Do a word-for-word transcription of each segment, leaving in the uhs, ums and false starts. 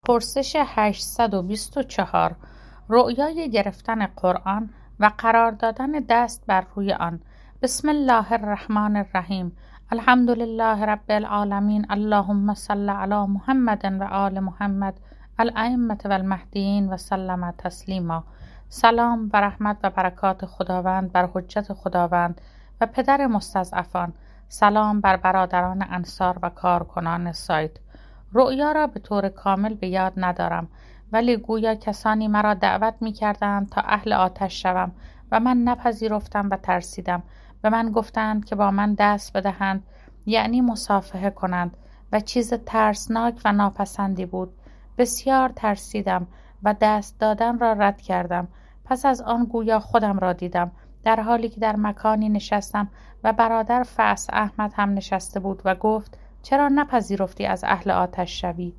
پرسش هشتصد و بیست و چهار. رؤیای گرفتن قرآن و قرار دادن دست بر روی آن. بسم الله الرحمن الرحیم. الحمد لله رب العالمین. اللهم صل علی محمد و آل محمد الائمة و المهدیین و سلم تسلیما. سلام و رحمت و برکات خداوند بر حجت خداوند و پدر مستضعفان. سلام بر برادران انصار و کارکنان سایت. رؤیا را به طور کامل به یاد ندارم، ولی گویا کسانی مرا دعوت می کردند تا اهل آتش شوم و من نپذیرفتم و ترسیدم. به من گفتند که با من دست بدهند، یعنی مصافحه کنند، و چیز ترسناک و ناپسندی بود. بسیار ترسیدم و دست دادن را رد کردم. پس از آن گویا خودم را دیدم، در حالی که در مکانی نشستم و برادر فأس احمد هم نشسته بود و گفت چرا نپذیرفتی از اهل آتش شوی؟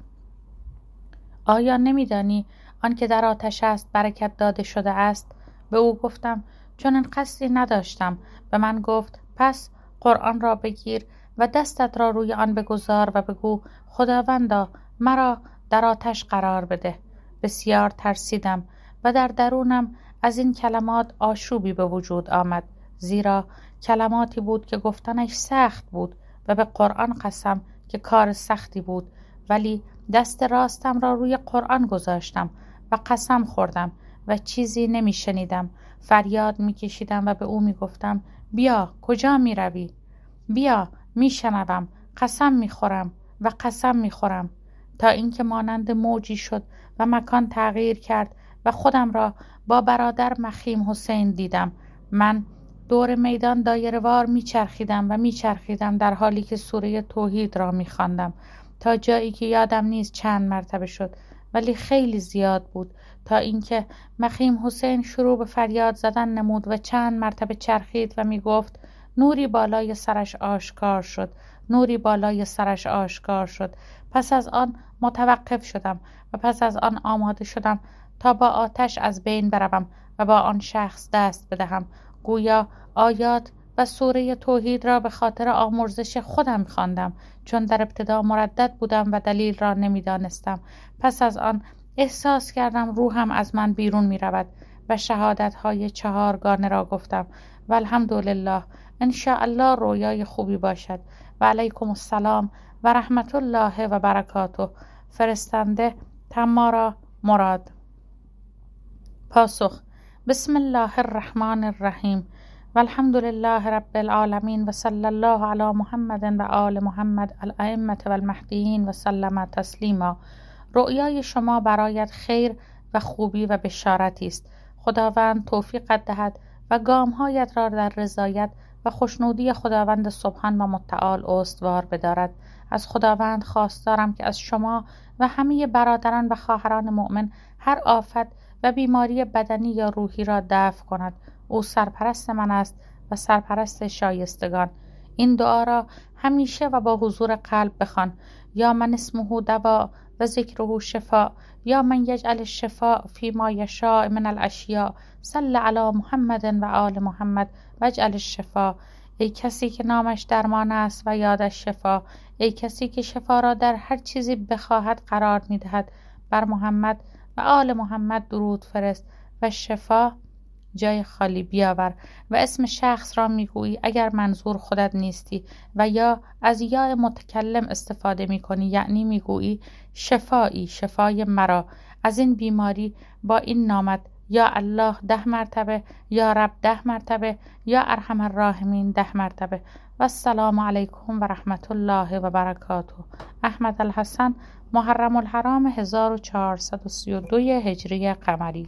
آیا نمیدانی آنکه در آتش است برکت داده شده است؟ به او گفتم چون این قصدی نداشتم. به من گفت پس قرآن را بگیر و دستت را روی آن بگذار و بگو خداوندا مرا در آتش قرار بده. بسیار ترسیدم و در درونم از این کلمات آشوبی به وجود آمد، زیرا کلماتی بود که گفتنش سخت بود و به قرآن قسم که کار سختی بود، ولی دست راستم را روی قرآن گذاشتم و قسم خوردم و چیزی نمی شنیدم. فریاد می کشیدم و به او می گفتم بیا، کجا می روی؟ بیا، می شنوم، قسم می خورم و قسم می خورم، تا اینکه مانند موجی شد و مکان تغییر کرد و خودم را با برادر مخیم حسین دیدم. من دور میدان دایره‌وار میچرخیدم و میچرخیدم در حالی که سوره توحید را میخواندم، تا جایی که یادم نیست چند مرتبه شد، ولی خیلی زیاد بود، تا اینکه مخیم حسین شروع به فریاد زدن نمود و چند مرتبه چرخید و میگفت نوری بالای سرش آشکار شد، نوری بالای سرش آشکار شد. پس از آن متوقف شدم و پس از آن آماده شدم تا با آتش از بین بروم و با آن شخص دست بدهم. گویا آیات و سوره توحید را به خاطر آمرزش خودم خواندم، چون در ابتدا مردد بودم و دلیل را نمیدانستم. پس از آن احساس کردم روحم از من بیرون می رود و شهادت های چهارگانه را گفتم و الحمدلله. ان شاء الله رویای خوبی باشد. و علیکم السلام و رحمت الله و برکاته. فرستنده تمارا مراد. پاسخ: بسم الله الرحمن الرحیم و الحمد لله رب العالمین و صلی الله علی محمد و آل محمد الائمة و المهدیین و سلم تسلیما. رؤیای شما برایت خیر و خوبی و بشارتی است. خداوند توفیقت دهد و گامهایت را در رضایت و خوشنودی خداوند سبحان و متعال استوار بدارد. از خداوند خواستارم که از شما و همه برادران و خواهران مؤمن هر آفت و بیماری بدنی یا روحی را دفع کند. او سرپرست من است و سرپرست شایستگان. این دعا را همیشه و با حضور قلب بخوان. یا من اسمه دوا و ذکره شفا، یا من یجعل الشفاء فی ما یشاء من الاشیاء. صل علی محمد و آل محمد و اجعل الشفا. ای کسی که نامش درمان است و یادش شفا، ای کسی که شفا را در هر چیزی بخواهد قرار می‌دهد، بر محمد و آل محمد درود فرست و شفا جای خالی بیاور و اسم شخص را میگویی اگر منظور خودت نیستی، و یا از یا متکلم استفاده میکنی، یعنی میگویی شفایی، شفای مرا از این بیماری با این نامت، یا الله ده مرتبه، یا رب ده مرتبه، یا ارحم الراحمین ده مرتبه. و السلام علیکم و رحمت الله و برکاته. احمد الحسن، محرم الحرام هزار و چهارصد و سی و دو هجری قمری.